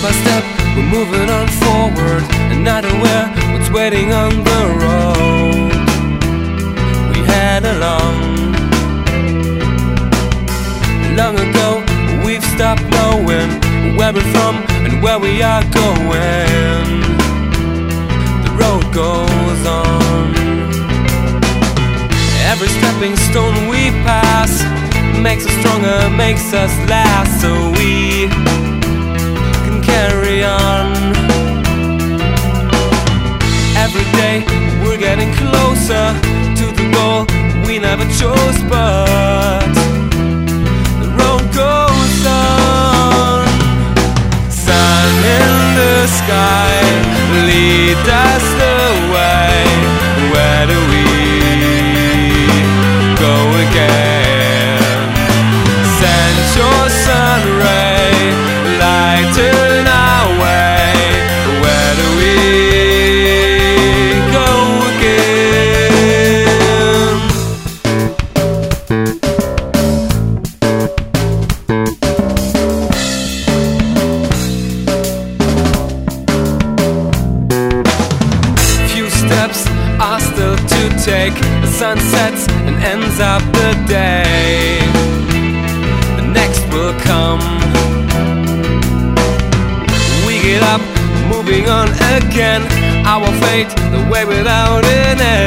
by step, we're moving on forward, and not aware what's waiting on the road we had along. Long ago, we've stopped knowing where we're from and where we are going. The road goes on. Every stepping stone we pass makes us stronger, makes us last, so we can carry on. Every day we're getting closer to the goal we never chose, but the road goes on. Sun in the sky, lead us the way. Where do we go again? Send your sun ray, lighten our way. Where do we go again? Few steps are still to take. The sun sets and ends up the day. The next will come. We get up, moving on again. Our fate, the way without an end.